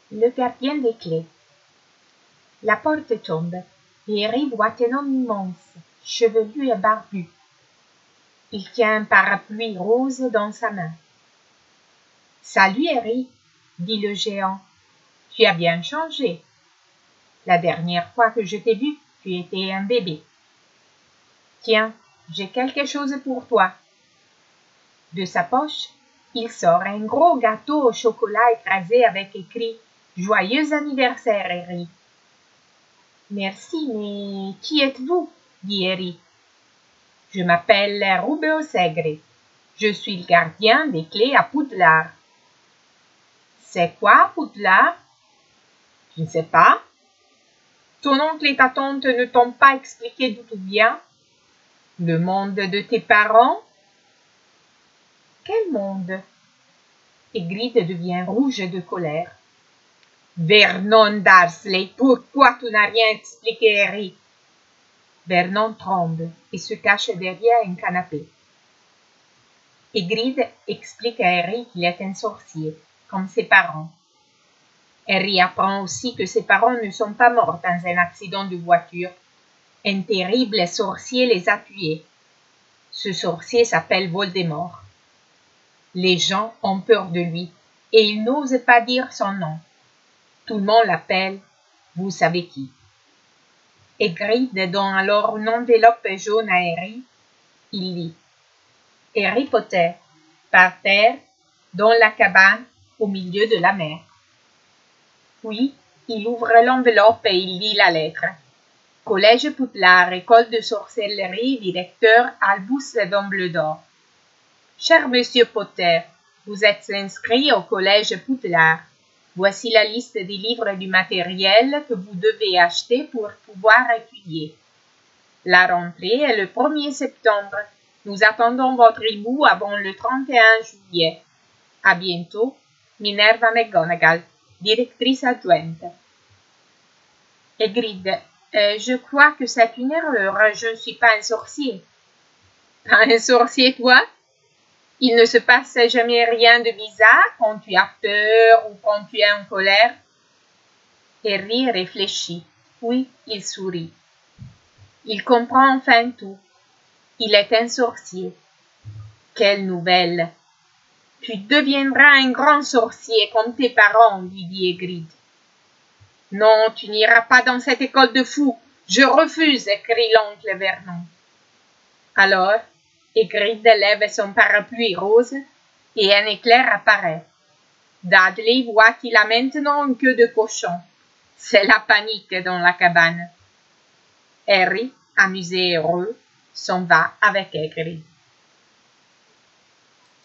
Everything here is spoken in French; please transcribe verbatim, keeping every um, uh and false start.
Le gardien des clés. La porte tombe, et Harry voit un homme immense, chevelu et barbu. Il tient un parapluie rose dans sa main. « Salut Harry, dit le géant, tu as bien changé. La dernière fois que je t'ai vu, tu étais un bébé. Tiens, j'ai quelque chose pour toi. » De sa poche, il sort un gros gâteau au chocolat écrasé avec écrit « Joyeux anniversaire, Harry !»« Merci, mais qui êtes-vous » dit Harry. « Je m'appelle Rubeo Segre. Je suis le gardien des clés à Poudlard. »« C'est quoi, Poudlard ?»« Je ne sais pas. Ton oncle et ta tante ne t'ont pas expliqué d'où tu viens? Le monde de tes parents ?»« Quel monde ?» Hagrid devient rouge de colère. « Vernon Dursley, pourquoi tu n'as rien expliqué, Harry ?» Vernon tremble et se cache derrière un canapé. Hagrid explique à Harry qu'il est un sorcier, comme ses parents. Harry apprend aussi que ses parents ne sont pas morts dans un accident de voiture. Un terrible sorcier les a tués. Ce sorcier s'appelle Voldemort. Les gens ont peur de lui et ils n'osent pas dire son nom. Tout le monde l'appelle « vous savez qui ». Hagrid donne alors une enveloppe jaune à Harry. Il lit « Harry Potter, par terre, dans la cabane, au milieu de la mer. » Puis, il ouvre l'enveloppe et il lit la lettre. « Collège Poudlard, école de sorcellerie, directeur Albus Dumbledore. Cher Monsieur Potter, vous êtes inscrit au collège Poudlard. Voici la liste des livres et du matériel que vous devez acheter pour pouvoir étudier. La rentrée est le premier septembre. Nous attendons votre hibou avant le trente et un juillet. À bientôt, Minerva McGonagall, directrice adjointe. » Hagrid, euh, je crois que c'est une erreur. Je ne suis pas un sorcier. Pas un sorcier, toi? Il ne se passe jamais rien de bizarre quand tu as peur ou quand tu es en colère. Harry réfléchit, puis il sourit. Il comprend enfin tout. Il est un sorcier. Quelle nouvelle! Tu deviendras un grand sorcier comme tes parents, lui dit Hagrid. Non, tu n'iras pas dans cette école de fous. Je refuse, crie l'oncle Vernon. Alors, Hagrid lève son parapluie rose et un éclair apparaît. Dudley voit qu'il a maintenant une queue de cochon. C'est la panique dans la cabane. Harry, amusé et heureux, s'en va avec Hagrid.